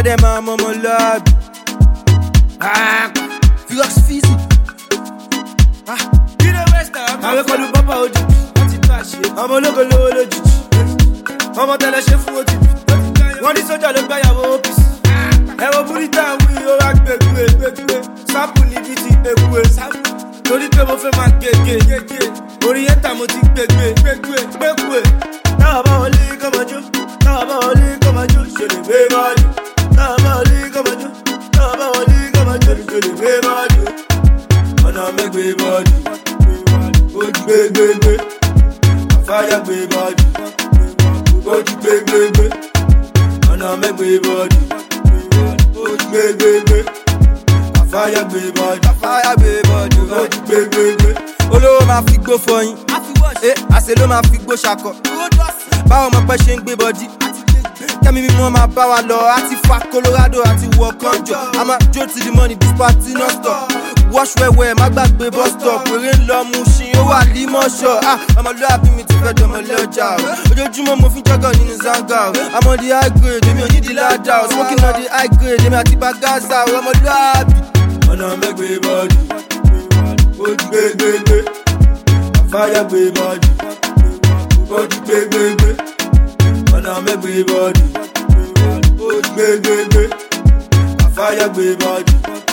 them my mama love. Flex Fizzy. You know where start. I call you Papa Oji. I'm a local lology. I'm a tell a chef for you. One is such a look by your office. I will put it down with your act back. Sample nibiti everywhere. Don't tell for my gate. Orienta moti back. Now about Lee come on you. Now about Lee come on you. Should it be body? Now about Lee come on you. Now about Lee come on you. Should it be body? And I make me body. Baby. Fire baby body. Baby. And I make me body. Baby. Fire baby body. Baby. Olówó máa fi gbó fọyín. Àṣẹ ló máa fi gbó ṣakọ. Báwo mo pẹ́ ṣe ń gbé bọ́dí. Kẹ́mi mímọ́ máa bá wa lọ. A ti fa Colorado àti wọ kànjọ. A máa jó to the money this party non stop. Wash wẹ́wẹ́ má gbàgbé bus stop. Wèrè ń lọ mú ṣin ó wà límọ̀ṣọ́. Ọmọlúwàbí mi ti fẹ́ dọmọ lọ́jà o. Ojoojúmọ́ mo fi ń jọ́gọ̀ nínú zanga o. I'm on the high grade, èmi ò ní di ládà o. Smoking on the high grade, èmi àti Bagaza o. Ọmọlúwàbí. Ọ̀nà mẹ́gbẹ̀ẹ́ bọ́ọ̀dì. Gbé. Fire baby body. Gbé. Ọ̀nà mẹ́gbẹ̀ẹ́ bọ́ọ̀dì. Gbé. Fire baby body.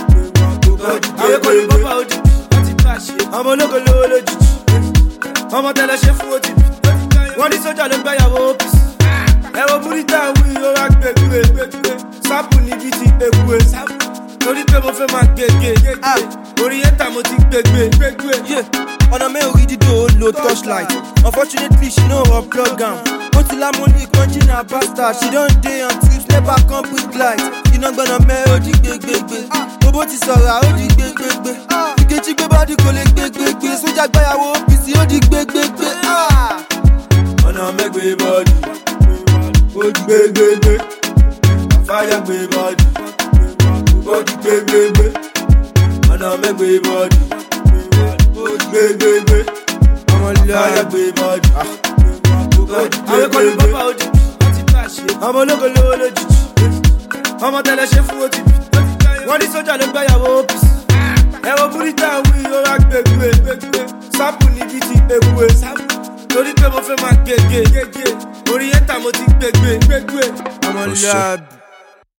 Gbé. I'm a local lology. I'm a tell a chef for you. One is such a look by your office. I will put it down with your act back. Sample nibiti everywhere. Don't tell for my gate. Orienta moti back. Yeah, on a mail read the low touchlight. Unfortunately, she know her plug am. But till I'm only country na bastard. She don't day on trips, never come with light. You not gonna mail odi gbegbe. Bobo ti sọ̀rọ̀ odi gbegbe. Ikechi gbe body kò lè gbegbe. Sójà gbáyàwó OPC odi gbegbe. Ọ̀nà mẹ́gbẹ̀ẹ́ bọ́ọ̀dì. Gbé. Fire baby body. Gbé. Ọ̀nà mẹ́gbẹ̀ẹ́ bọ́ọ̀dì. Gbé. Fire baby body. I call you Papa Oji. I'm a local lology. I'm a tell a chef for you. One is such a look by your office. I will put it down with your act back. Sample nibiti everywhere. Don't tell for my gate. Orienta moti back. I'm on lab.